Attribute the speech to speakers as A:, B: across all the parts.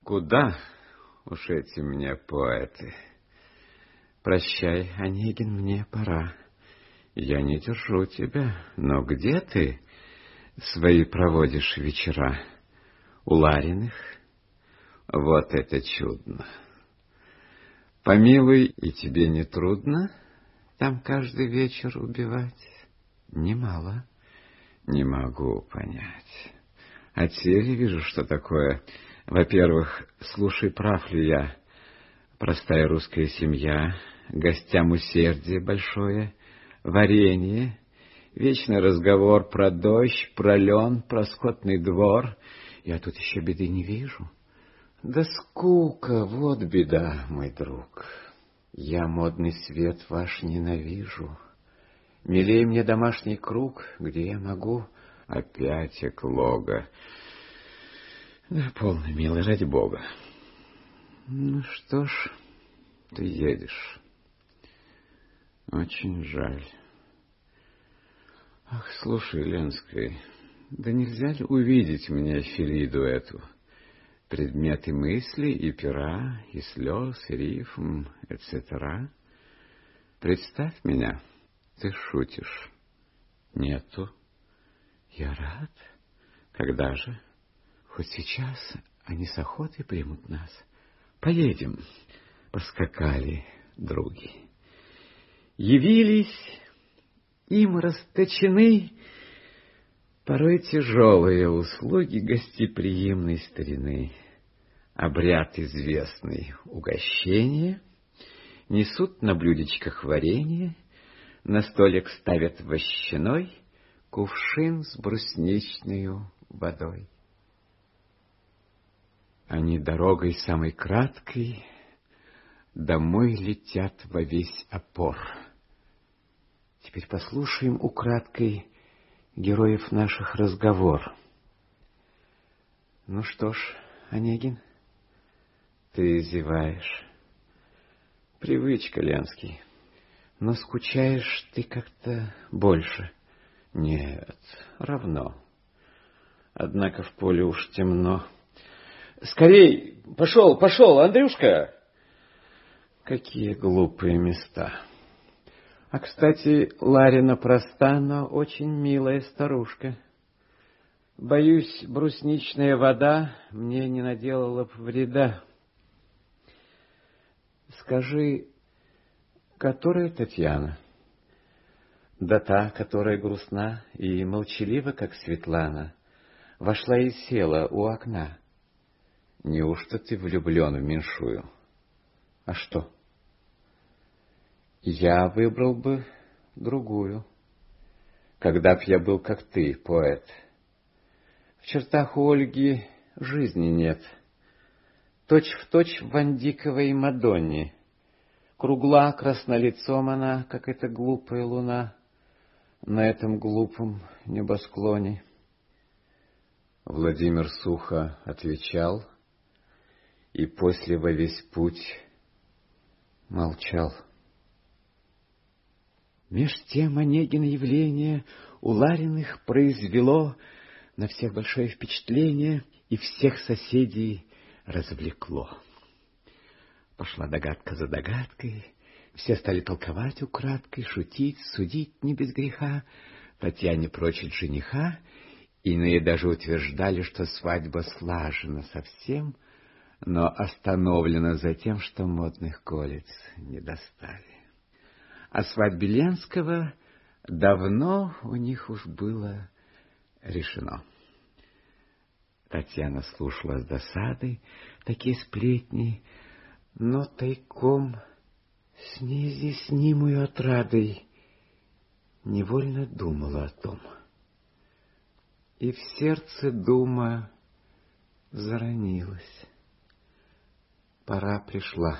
A: Куда уж эти мне поэты? Прощай, Онегин, мне пора. Я не держу тебя, но где ты свои проводишь вечера? У Лариных? Вот это чудно. Помилуй, и тебе не трудно там каждый вечер убивать? Немало. Не могу понять. От теле вижу, что такое. Во-первых, слушай, прав ли я? Простая русская семья, гостям усердие большое, варенье, вечный разговор про дождь, про лен, про скотный двор. Я тут еще беды не вижу. Да скука, вот беда, мой друг. Я модный свет ваш ненавижу. Милей мне домашний круг, где я могу... Опять эклога. Да полно, милый, ради бога. Ну что ж, ты едешь. Очень жаль. Ах, слушай, Ленская, да нельзя ли увидеть мне Филиду эту? Предметы мысли и пера, и слез, и рифм, etc. Представь меня, ты шутишь. Нету. Я рад. Когда же? Хоть сейчас они с охотой примут нас. Поедем. Поскакали други. Явились, им расточены порой тяжелые услуги гостеприимной старины. Обряд известный угощение, несут на блюдечках варенье, на столик ставят вощаной кувшин с брусничною водой. Они дорогой самой краткой домой летят во весь опор. Теперь послушаем украдкой героев наших разговор. Ну что ж, Онегин, ты зеваешь. Привычка, Ленский. Но скучаешь ты как-то больше. Нет, равно. Однако в поле уж темно. Скорей! Пошел, пошел, Андрюшка! Какие глупые места. А, кстати, Ларина проста, но очень милая старушка. Боюсь, брусничная вода мне не наделала б вреда. Скажи, которая Татьяна? Да та, которая грустна и молчалива, как Светлана, вошла и села у окна. Неужто ты влюблен в меньшую? А что? Я выбрал бы другую, когда б я был, как ты, поэт. В чертах у Ольги жизни нет, точь-в-точь в Вандиковой Мадонне. Кругла краснолицом она, как эта глупая луна на этом глупом небосклоне. Владимир сухо отвечал и после во весь путь молчал. Меж тем Онегина явление у Лариных произвело на всех большое впечатление и всех соседей развлекло. Пошла догадка за догадкой, все стали толковать украдкой, шутить, судить не без греха, Татьяне прочить жениха, иные даже утверждали, что свадьба слажена совсем, но остановлена за тем, что модных колец не достали. О свадьбе Ленского давно у них уж было решено. Татьяна слушала с досадой такие сплетни, но тайком с неизъяснимой отрадой невольно думала о том. И в сердце дума заронилась. Пора пришла.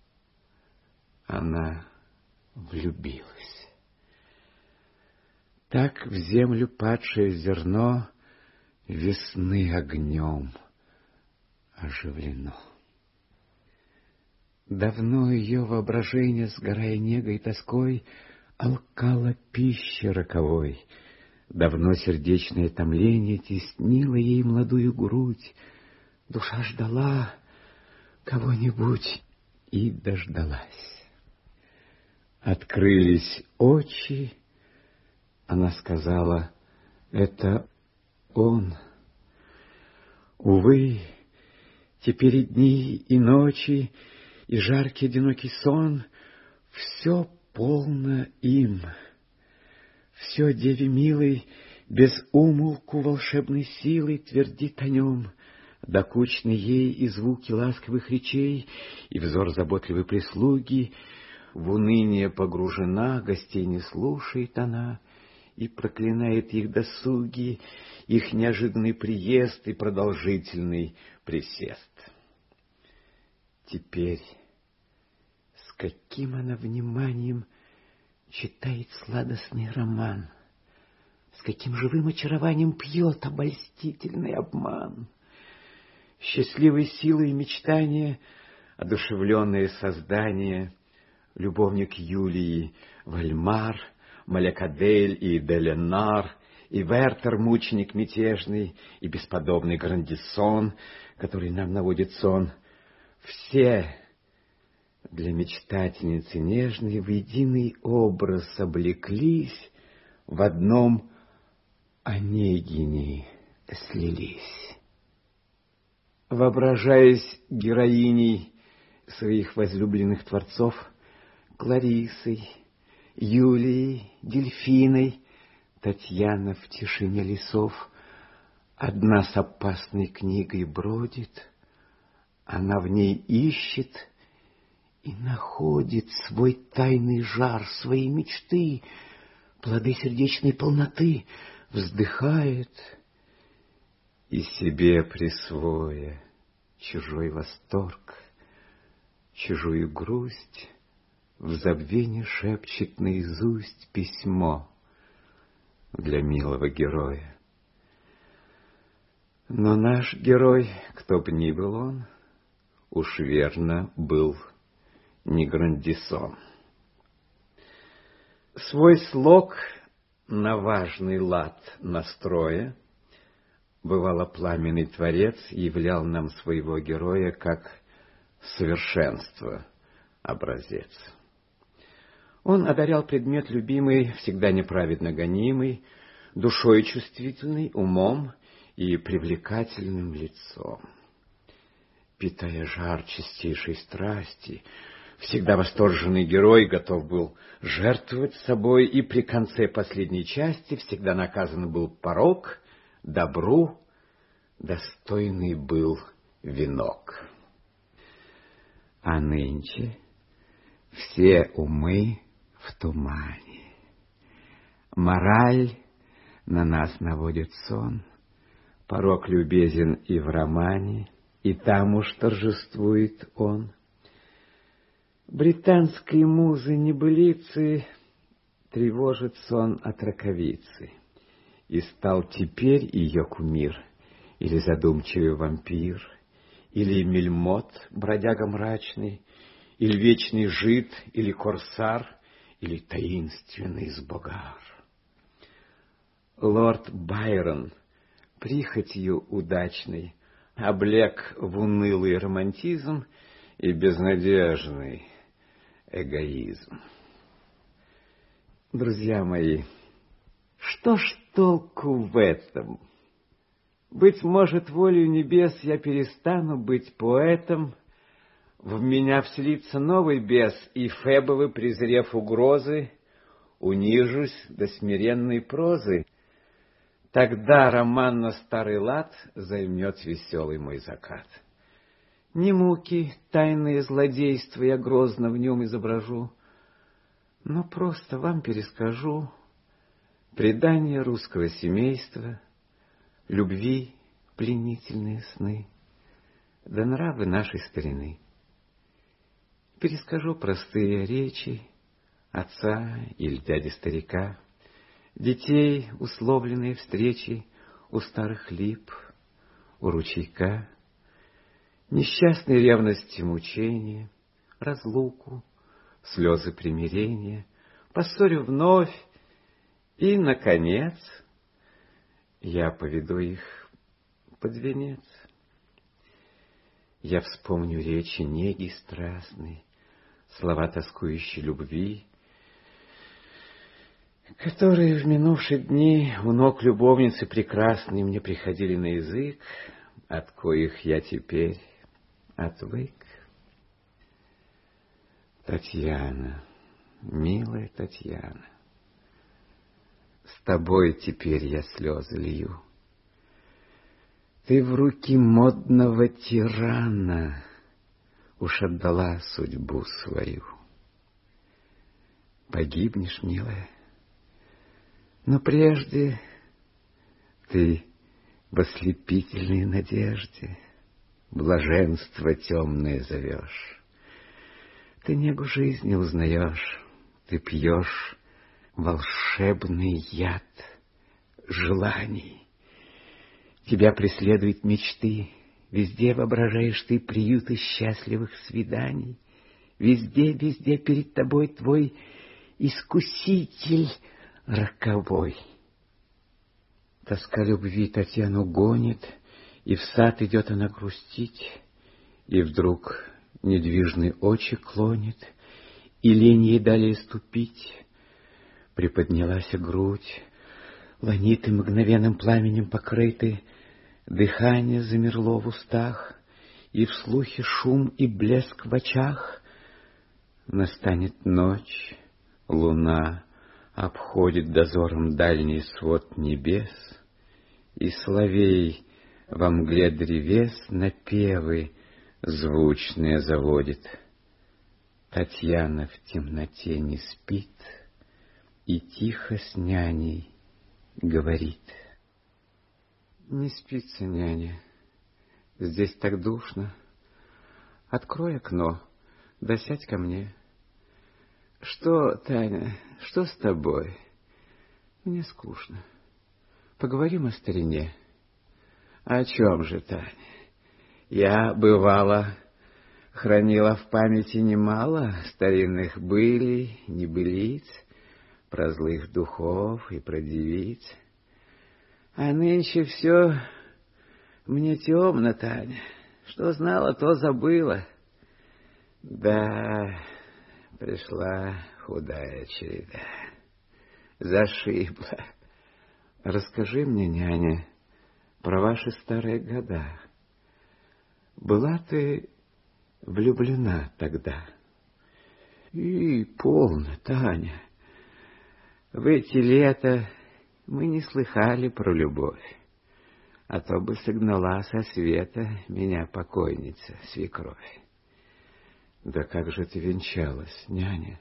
A: Она влюбилась. Так в землю падшее зерно весны огнем оживлено. Давно ее воображение, сгорая негой и тоской, алкало пищи роковой. Давно сердечное томление теснило ей молодую грудь. Душа ждала, кого-нибудь и дождалась. Открылись очи, она сказала: это он. Увы, теперь и дни, и ночи, и жаркий одинокий сон — все полно им. Все деве милой без умолку волшебной силой твердит о нем, докучны ей и звуки ласковых речей, и взор заботливой прислуги. В уныние погружена, гостей не слушает она, и проклинает их досуги, их неожиданный приезд и продолжительный присест. Теперь с каким она вниманием читает сладостный роман, с каким живым очарованием пьет обольстительный обман. Счастливой силой мечтания, одушевленное создание, любовник Юлии Вальмар, Малякадель и Деленар, и Вертер, мученик мятежный, и бесподобный Грандисон, который нам наводит сон, все для мечтательницы нежной в единый образ облеклись, в одном Онегине слились. Воображаясь героиней своих возлюбленных творцов, Кларисой, Юлией, Дельфиной, Татьяна в тишине лесов одна с опасной книгой бродит, она в ней ищет и находит свой тайный жар, свои мечты, плоды сердечной полноты, вздыхает и себе присвоя чужой восторг, чужую грусть, в забвении шепчет наизусть письмо для милого героя. Но наш герой, кто б ни был он, уж верно был не Грандисон. Свой слог на важный лад настроя, бывало, пламенный творец являл нам своего героя как совершенство образец. Он одарял предмет любимый, всегда неправедно гонимый, душой чувствительной, умом и привлекательным лицом. Питая жар чистейшей страсти, всегда восторженный герой готов был жертвовать собой, и при конце последней части всегда наказан был порок, добру достойный был венок. А нынче все умы в тумане, мораль на нас наводит сон, порок любезен и в романе, и там уж торжествует он. Британской музы небылицы тревожит сон от раковицы, и стал теперь ее кумир, или задумчивый вампир, или мельмот, бродяга мрачный, или вечный жид, или корсар, или таинственный сбогар. Лорд Байрон, прихотью удачной, облек в унылый романтизм и безнадежный эгоизм. Друзья мои, что ж толку в этом? Быть может, волею небес я перестану быть поэтом, в меня вселится новый бес, и Фебовы, презрев угрозы, унижусь до смиренной прозы. Тогда роман на старый лад займет веселый мой закат. Не муки, тайные злодейства я грозно в нем изображу, но просто вам перескажу предания русского семейства, любви пленительные сны, да нравы нашей старины. Перескажу простые речи отца или дяди-старика, детей, условленные встречи у старых лип, у ручейка, несчастной ревности мучения, разлуку, слезы примирения, поссорю вновь, и, наконец, я поведу их под венец. Я вспомню речи неги страстной, слова тоскующей любви, которые в минувшие дни у ног любовницы прекрасной мне приходили на язык, от коих я теперь отвык. Татьяна, милая Татьяна, с тобой теперь я слезы лью. Ты в руки модного тирана уж отдала судьбу свою. Погибнешь, милая, но прежде ты в ослепительной надежде блаженство темное зовешь. Ты негу жизни узнаешь, ты пьешь волшебный яд желаний. Тебя преследуют мечты, везде воображаешь ты приюты счастливых свиданий. Везде, везде перед тобой твой искуситель роковой. Тоска любви Татьяну гонит, и в сад идет она грустить, и вдруг недвижные очи клонит, и лень ей далее ступить. Приподнялась грудь, ланиты мгновенным пламенем покрыты, дыхание замерло в устах, и в слухе шум и блеск в очах. Настанет ночь, луна обходит дозором дальний свод небес, и соловей во мгле древес напевы звучные заводит. Татьяна в темноте не спит и тихо с няней говорит. Не спится, няня, здесь так душно. Открой окно, да сядь ко мне. Что, Таня, что с тобой? Мне скучно. Поговорим о старине. О чем же, Таня? Я, бывало, хранила в памяти немало старинных былей, небылиц, про злых духов и про девиц. А нынче все мне темно, Таня. Что знала, то забыла. Да, пришла худая череда. Зашибла. Расскажи мне, няня, про ваши старые года. Была ты влюблена тогда? И полно, Таня. В эти лета мы не слыхали про любовь, а то бы согнала со света меня покойница, свекровь. Да как же ты венчалась, няня?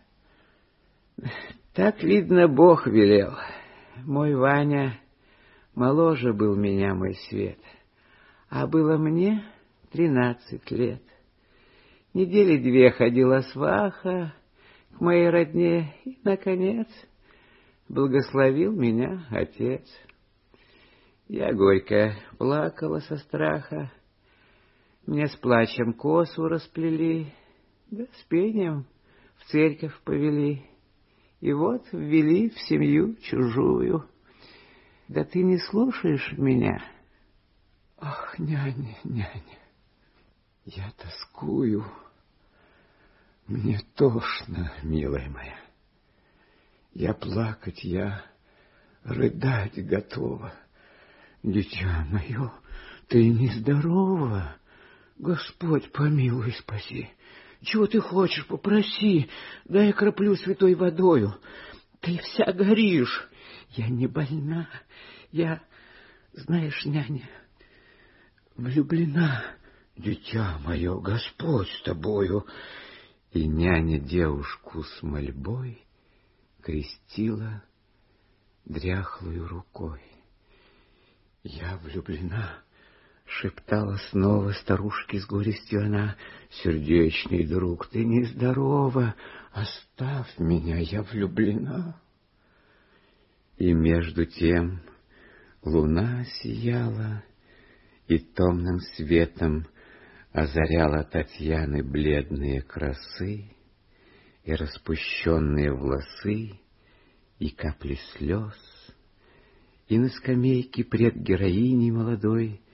A: Так, видно, Бог велел. Мой Ваня моложе был меня, мой свет, а было мне 13 лет. Недели 2 ходила сваха к моей родне, и, наконец, благословил меня отец. Я горько плакала со страха, мне с плачем косу расплели, да с пением в церковь повели, и вот ввели в семью чужую. Да ты не слушаешь меня? Ах, няня, няня, я тоскую, мне тошно, милая моя. Я плакать, я рыдать готова. Дитя мое, ты нездорова. Господь помилуй, спаси. Чего ты хочешь, попроси, дай я краплю святой водою. Ты вся горишь. Я не больна, я, знаешь, няня, влюблена. Дитя мое, Господь с тобою. И няня девушку с мольбой крестила дряхлую рукой. Я влюблена, шептала снова старушке с горестью она. Сердечный друг, ты нездорова, оставь меня, я влюблена. И между тем луна сияла и томным светом озаряла Татьяны бледные красы и распущенные волосы, и капли слез, и на скамейке пред героиней молодой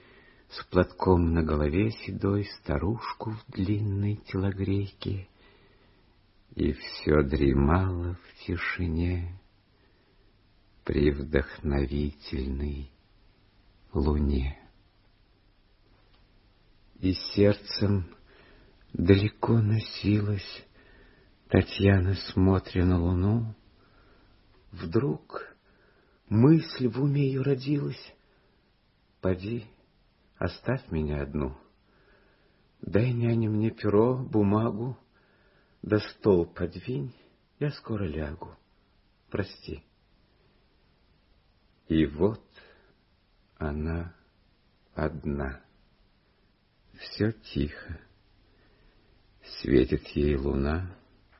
A: с платком на голове седой, старушку в длинной телогрейке, и все дремало в тишине при вдохновительной луне. И сердцем далеко носилась Татьяна, смотря на луну. Вдруг мысль в уме ее родилась: поди, оставь меня одну, дай, няня, мне перо, бумагу, да стол подвинь, я скоро лягу, прости. И вот она одна, все тихо, светит ей луна,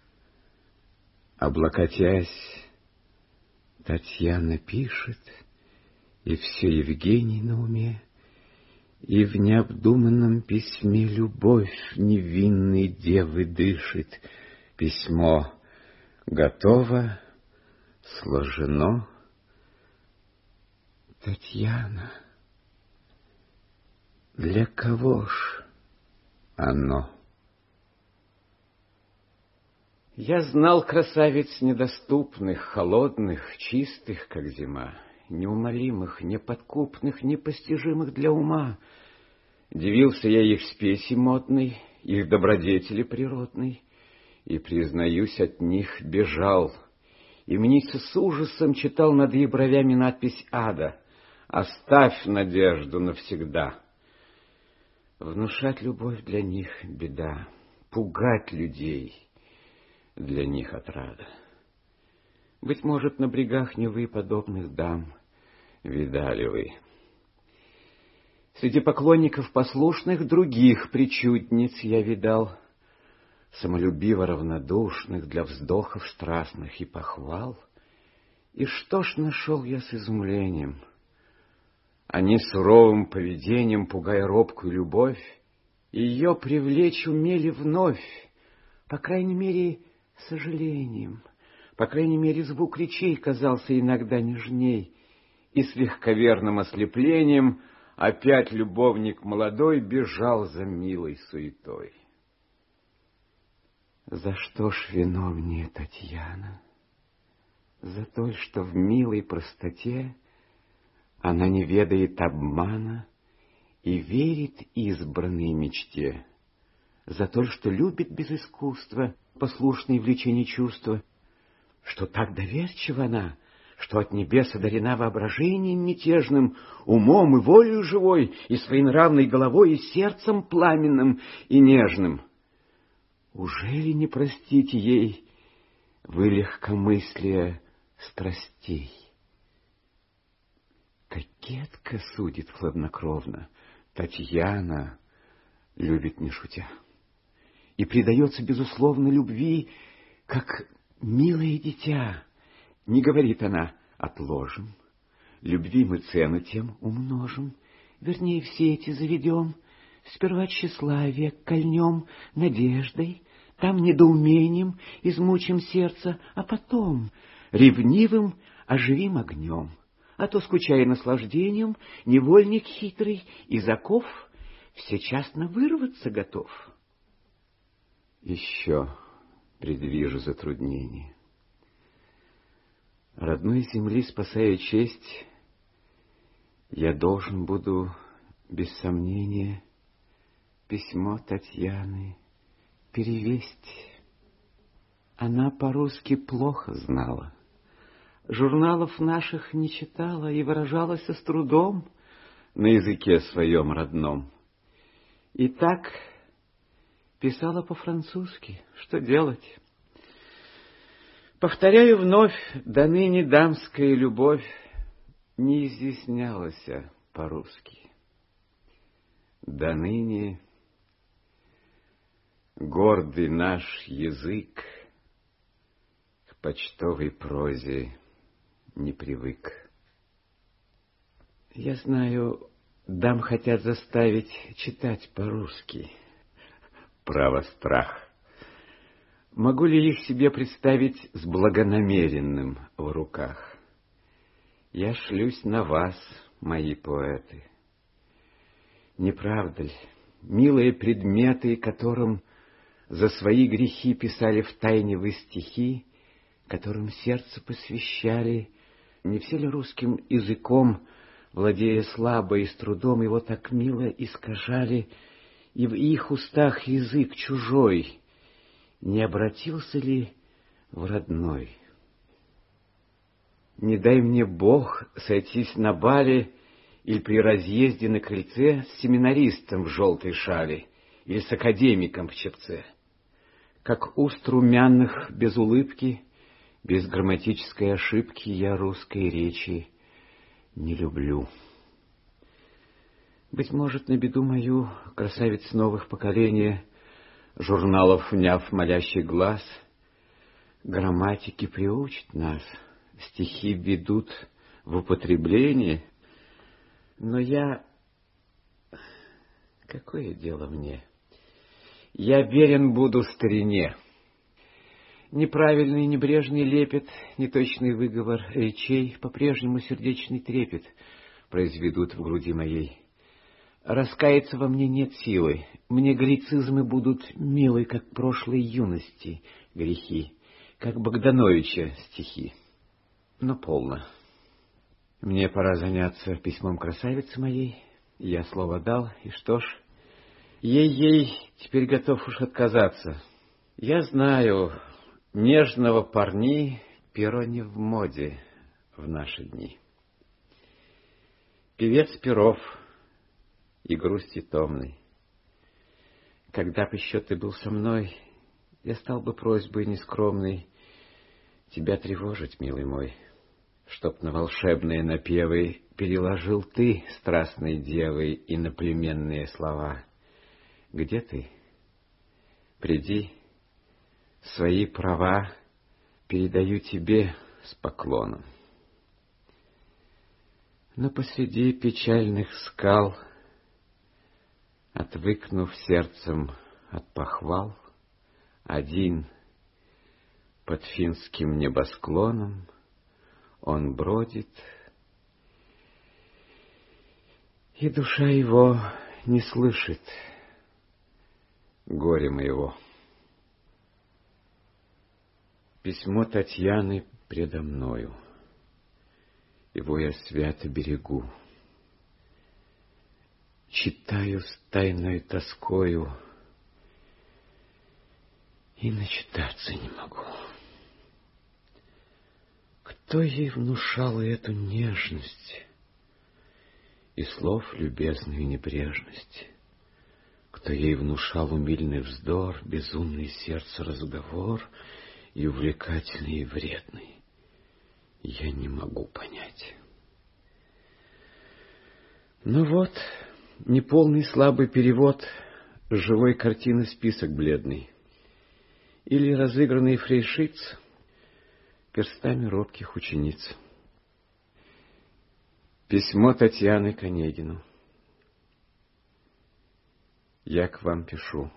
A: облокотясь, Татьяна пишет, и все Евгений на уме, и в необдуманном письме любовь невинной девы дышит. Письмо готово, сложено. Татьяна, для кого ж оно? Я знал красавиц недоступных, холодных, чистых, как зима, неумолимых, неподкупных, непостижимых для ума. Дивился я их спеси модной, их добродетели природной, и, признаюсь, от них бежал, и мнится с ужасом читал над их бровями надпись ада: «Оставь надежду навсегда». Внушать любовь для них беда, пугать людей для них отрада. Быть может, на брегах Невы подобных дам видали вы. Среди поклонников послушных других причудниц я видал, самолюбиво равнодушных для вздохов страстных и похвал. И что ж нашел я с изумлением? Они суровым поведением, пугая робкую любовь, ее привлечь умели вновь, по крайней мере, сожалением. По крайней мере, звук речей казался иногда нежней, и с легковерным ослеплением опять любовник молодой бежал за милой суетой. За что ж виновнее Татьяна? За то, что в милой простоте она не ведает обмана и верит избранной мечте. За то, что любит без искусства послушные влечения чувства, что так доверчива она, что от небес одарена воображением мятежным, умом и волею живой, и своенравной головой, и сердцем пламенным и нежным. Ужели не простите ей вы легкомыслие страстей? Кокетка судит хладнокровно, Татьяна любит не шутя и предается безусловно любви, как милое дитя. Не говорит она: отложим, любви мы цену тем умножим, вернее, все эти заведем, сперва тщеславие кольнем надеждой, там недоумением измучим сердце, а потом ревнивым оживим огнем. А то, скучая наслаждением, невольник хитрый из оков всечасно вырваться готов. Еще предвижу затруднение. Родной земли, спасая честь, я должен буду, без сомнения, письмо Татьяны перевесть. Она по-русски плохо знала, журналов наших не читала и выражалась с трудом на языке своем родном. И так писала по-французски. Что делать? Повторяю вновь, до ныне дамская любовь не изъяснялась по-русски. До ныне гордый наш язык к почтовой прозе не привык. Я знаю, дам хотят заставить читать по-русски. Право, страх. Могу ли их себе представить с благонамеренным в руках? Я шлюсь на вас, мои поэты. Не правда ли, милые предметы, которым за свои грехи писали втайне вы стихи, которым сердце посвящали, не все ли русским языком, владея слабо и с трудом, его так мило искажали, и в их устах язык чужой не обратился ли в родной? Не дай мне Бог сойтись на бале или при разъезде на крыльце с семинаристом в желтой шали или с академиком в чепце. Как уст румяных без улыбки, без грамматической ошибки я русской речи не люблю. Быть может, на беду мою красавиц новых поколения, журналов вняв молящий глаз, грамматики приучат нас, стихи введут в употребление, но я... Какое дело мне? Я верен буду старине. Неправильный небрежный лепет, неточный выговор речей, по-прежнему сердечный трепет произведут в груди моей. Раскаяться во мне нет силы, мне галлицизмы будут милы, как прошлой юности грехи, как Богдановича стихи. Но полно. Мне пора заняться письмом красавицы моей. Я слово дал, и что ж, ей теперь готов уж отказаться. Я знаю, нежного парни перо не в моде в наши дни. Певец перов и грусти томной. Когда б еще ты был со мной, я стал бы просьбой нескромной тебя тревожить, милый мой, чтоб на волшебные напевы переложил ты, страстной девой, иноплеменные слова. Где ты? Приди, свои права передаю тебе с поклоном. Но посреди печальных скал, отвыкнув сердцем от похвал, один под финским небосклоном он бродит, и душа его не слышит горя моего. Письмо Татьяны предо мною, его я свято берегу. Читаю с тайной тоскою и начитаться не могу. Кто ей внушал эту нежность и слов любезную небрежность? Кто ей внушал умильный вздор, безумный сердцу разговор и увлекательный и вредный? Я не могу понять. Но вот неполный слабый перевод живой картины список бледный или разыгранный фрейшиц перстами робких учениц. Письмо Татьяны к Онегину. Я к вам пишу.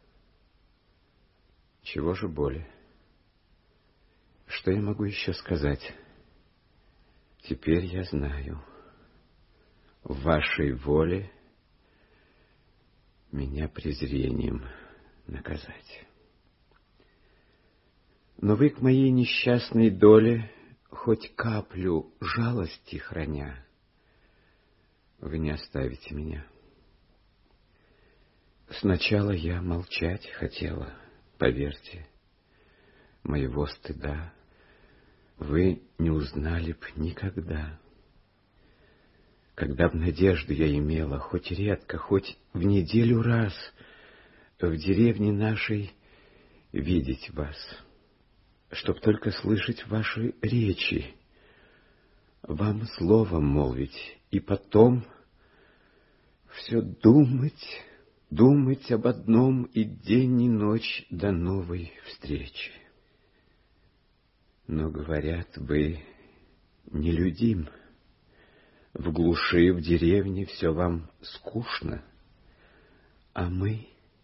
A: Чего же более? Что я могу еще сказать? Теперь я знаю. В вашей воле меня презрением наказать. Но вы к моей несчастной доле хоть каплю жалости храня, вы не оставите меня. Сначала я молчать хотела, поверьте, моего стыда вы не узнали б никогда. Когда б надежду я имела, хоть редко, хоть в неделю раз, в деревне нашей видеть вас, чтоб только слышать ваши речи, вам словом молвить, и потом все думать, думать об одном и день, и ночь до новой встречи. Но, говорят, вы нелюдим, в глуши, в деревне все вам скучно, а мы...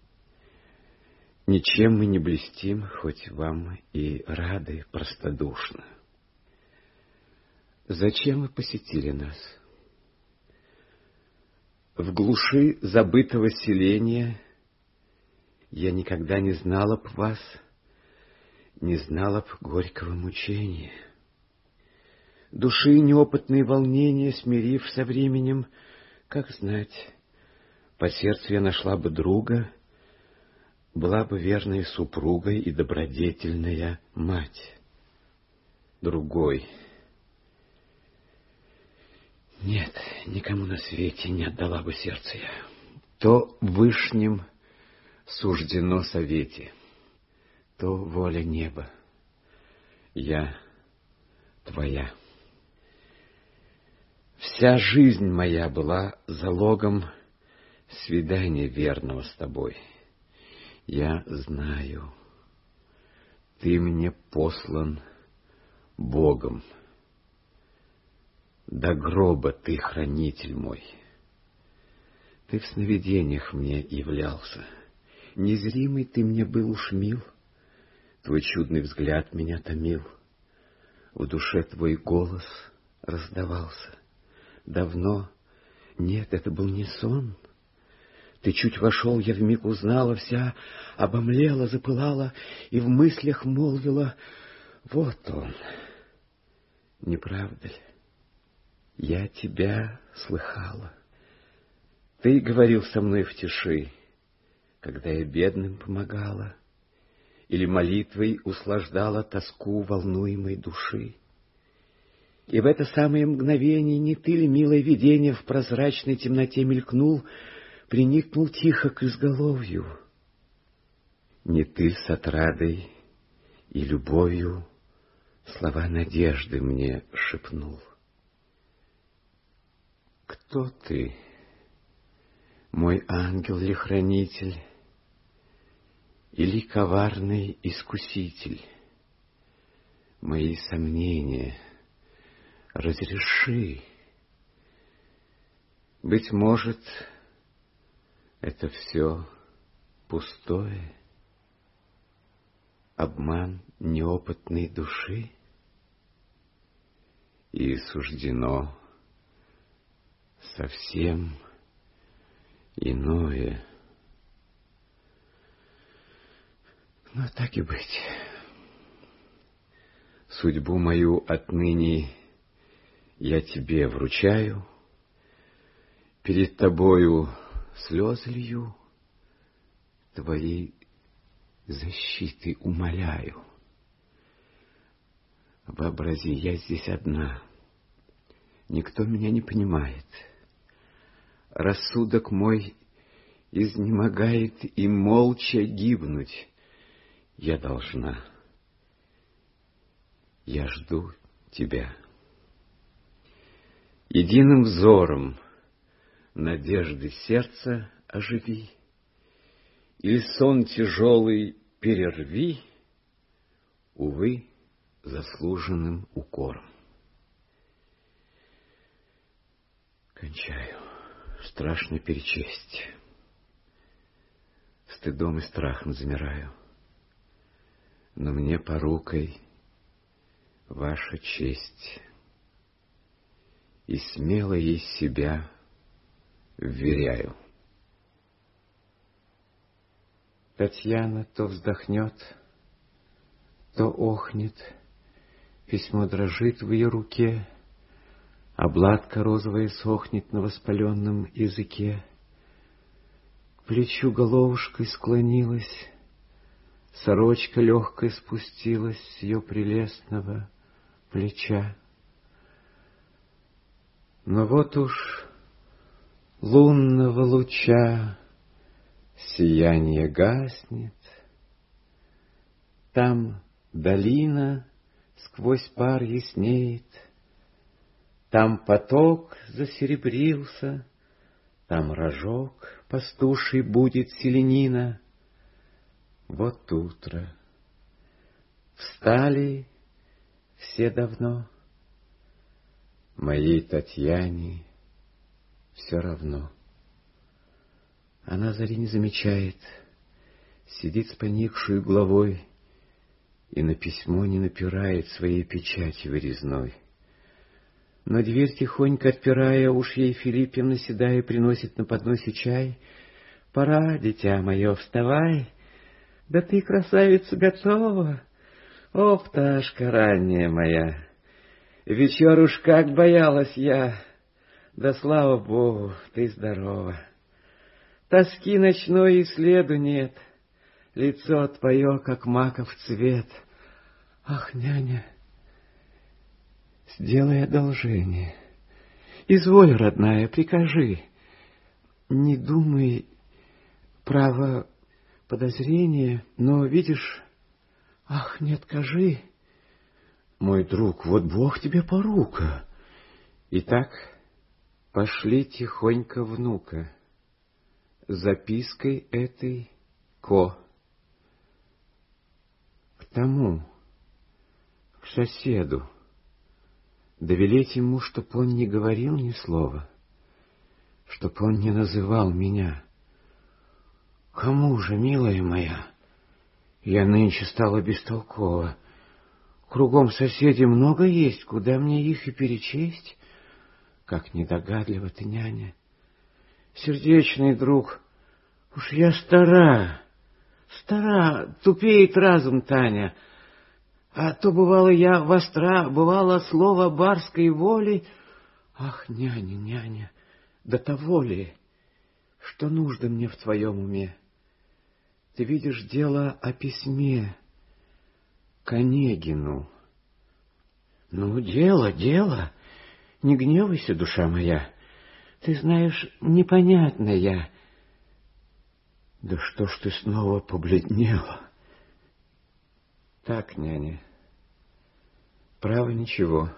A: Ничем мы не блестим, хоть вам и рады простодушно. Зачем вы посетили нас? В глуши забытого селения я никогда не знала б вас, не знала б горького мучения. Души неопытные волнения, смирив со временем, как знать, по сердцу я нашла бы друга, была бы верной супругой и добродетельная мать. Другой. Нет, никому на свете не отдала бы сердце я. То вышним суждено совете, то воля неба. Я твоя. Вся жизнь моя была залогом свидания верного с тобой. Я знаю, ты мне послан Богом. До гроба ты хранитель мой. Ты в сновидениях мне являлся. Незримый ты мне был уж мил. Твой чудный взгляд меня томил. В душе твой голос раздавался. Давно, нет, это был не сон. Ты чуть вошел, я вмиг узнала, вся обомлела, запылала и в мыслях молвила: вот он. Не правда ли? Я тебя слыхала. Ты говорил со мной в тиши, когда я бедным помогала, или молитвой услаждала тоску волнуемой души. И в это самое мгновение не ты ли, милое видение, в прозрачной темноте мелькнул, приникнул тихо к изголовью? Не ты с отрадой и любовью слова надежды мне шепнул? Кто ты, мой ангел ли хранитель, или коварный искуситель? Мои сомнения разреши. Быть может, это все пустое, обман неопытной души, и суждено совсем иное. Но так и быть. Судьбу мою отныне я тебе вручаю, перед тобою слезы лью, твоей защиты умоляю. Вообрази, я здесь одна, никто меня не понимает. Рассудок мой изнемогает, и молча гибнуть я должна. Я жду тебя. Единым взором надежды сердца оживи, или сон тяжелый перерви, увы, заслуженным укором. Кончаю, страшно перечесть, стыдом и страхом замираю, но мне порукой ваша честь, и смело ей себя вверяю. Татьяна то вздохнет, то охнет, письмо дрожит в ее руке, обладка розовая сохнет на воспаленном языке. К плечу головушкой склонилась, сорочка легкая спустилась с ее прелестного плеча. Но вот уж лунного луча сияние гаснет, там долина сквозь пар яснеет, там поток засеребрился, там рожок пастуший будет селянина. Вот утро. Встали все давно, моей Татьяне все равно. Она зари не замечает, сидит с поникшей головой и на письмо не напирает своей печатью вырезной.
B: Но дверь тихонько отпирая, уж ей Филиппьевна седая приносит на подносе чай. Пора, дитя мое, вставай. Да ты, красавица, готова. О, пташка ранняя моя, вечер уж как боялась я. Да слава Богу, ты здорова. Тоски ночной и следу нет, лицо твое, как маков цвет. Ах, няня, сделай одолжение. Изволь, родная, прикажи. Не думай, право, подозрение, но, видишь... Ах, не откажи. Мой друг, вот Бог тебе порука. Итак, пошли тихонько внука с запиской этой к тому, к соседу, да велеть ему, чтоб он не говорил ни слова, чтоб он не называл меня. Кому же, милая моя? Я нынче стала бестолкова. Кругом соседей много есть, куда мне их и перечесть? Как недогадлива ты, няня. Сердечный друг, уж я стара, тупеет разум, Таня. А то, бывало, я востра, бывало, слово барской воли. Ах, няня, до того ли, что нужда мне в твоем уме? Ты видишь дело о письме к Онегину. Ну, дело. Не гневайся, душа моя. Ты знаешь, непонятно я. Да что ж ты снова побледнела? Так, няня, право ничего.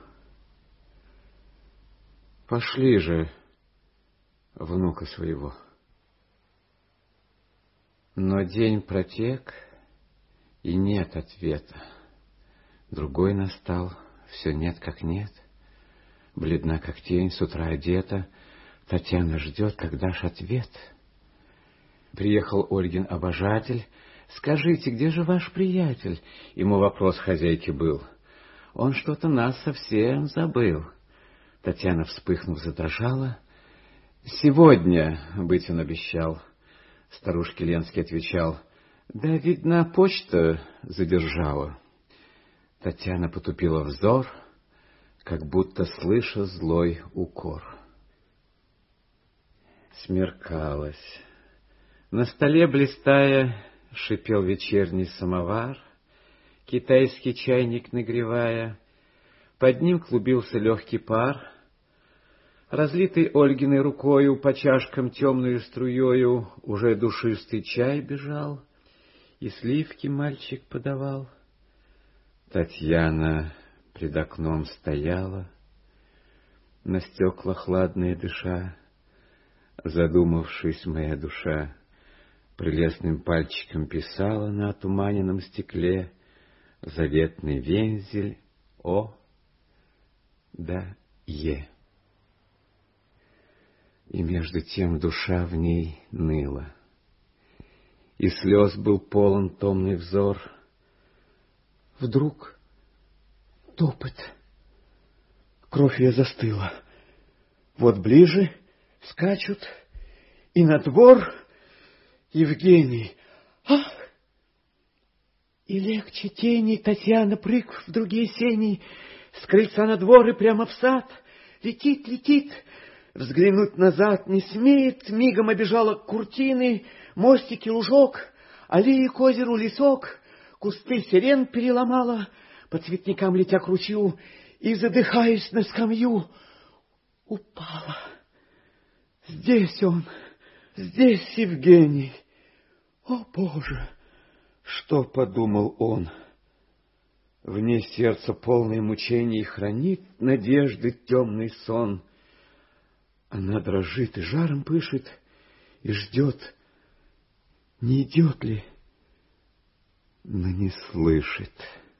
B: Пошли же внука своего. Но день протек, и нет ответа. Другой настал, все нет как нет. Бледна как тень, с утра одета. Татьяна ждет, когда ж ответ. Приехал Ольгин обожатель. Скажите, где же ваш приятель? Ему вопрос хозяйки был. Он что-то нас совсем забыл. Татьяна, вспыхнув, задрожала. Сегодня быть он обещал. Старушке Ленский отвечал: да, видно, почта задержала. Татьяна потупила взор, как будто слыша злой укор. Смеркалось. На столе, блистая, шипел вечерний самовар, китайский чайник нагревая. Под ним клубился легкий пар. Разлитый Ольгиной рукою по чашкам темную струею уже душистый чай бежал, и сливки мальчик подавал. Татьяна пред окном стояла, на стекла хладные дыша. Задумавшись, моя душа прелестным пальчиком писала на отуманенном стекле заветный вензель О да Е. И между тем душа в ней ныла, и слез был полон томный взор. Вдруг топот, кровь ее застыла. Вот ближе скачут, и на двор Евгений. Ах! И легче тени Татьяна, прыг в другие сени, с крыльца на двор и прямо в сад. Летит, взглянуть назад не смеет, мигом обежала куртины, мостики, лужок, аллеи к озеру, лесок, кусты сирен переломала, по цветникам летя к ручью, и, задыхаясь на скамью, упала. Здесь он, здесь Евгений. О, Боже! Что подумал он? Вне сердца полное мучений хранит надежды темный сон. Она дрожит и жаром пышет, и ждет, не идет ли, но не слышит.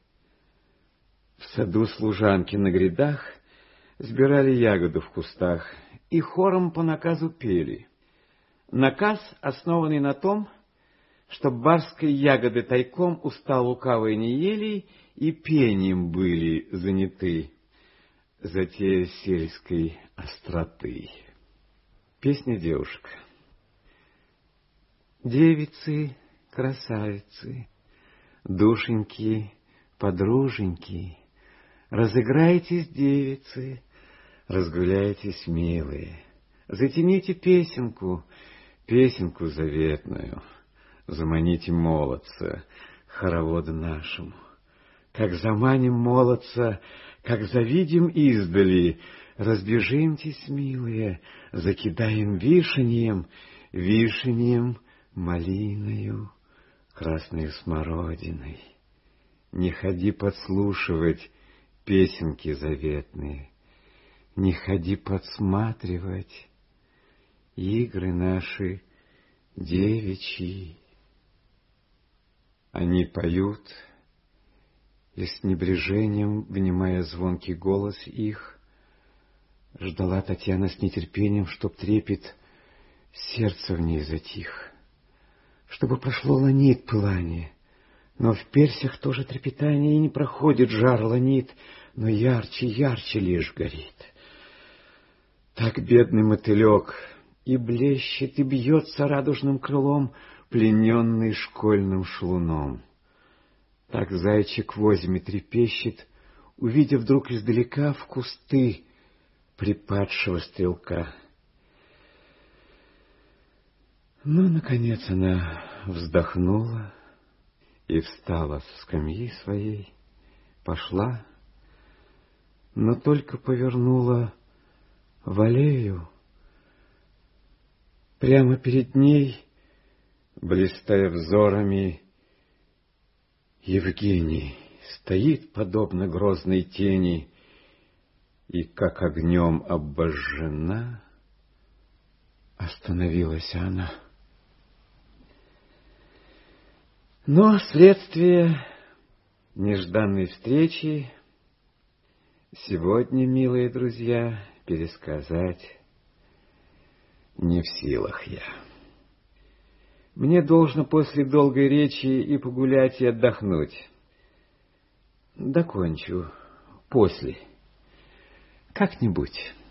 B: В саду служанки на грядах сбирали ягоду в кустах и хором по наказу пели. Наказ, основанный на том, чтоб барской ягоды тайком уста лукавые не ели и пением были заняты. затея сельской остроты. Песня девушек. Девицы, красавицы, душеньки, подруженьки, разыграйтесь, девицы, разгуляйтесь, милые, затяните песенку, песенку заветную, заманите молодца хороводу нашему. Как заманим молодца, как завидим издали, разбежимтесь, милые, закидаем вишеньем, вишеньем, малиною, красною смородиной. Не ходи подслушивать песенки заветные, не ходи подсматривать игры наши девичьи. Они поют, и с небрежением, внимая звонкий голос их, ждала Татьяна с нетерпением, чтоб трепет сердце в ней затих, чтобы прошло ланит пылание, но в персях тоже трепетание, и не проходит жар ланит, но ярче, ярче лишь горит. Так бедный мотылек и блещет, и бьется радужным крылом, плененный школьным шлуном. Так зайчик возьме трепещет, увидев вдруг издалека в кусты припадшего стрелка. Но, наконец, она вздохнула и встала с скамьи своей, пошла, но только повернула в аллею. Прямо перед ней, блистая взорами, Евгений стоит, подобно грозной тени, и, как огнем обожжена, остановилась она. Но следствие нежданной встречи сегодня, милые друзья, пересказать не в силах я. Мне должно после долгой речи и погулять, и отдохнуть. Докончу после, как-нибудь.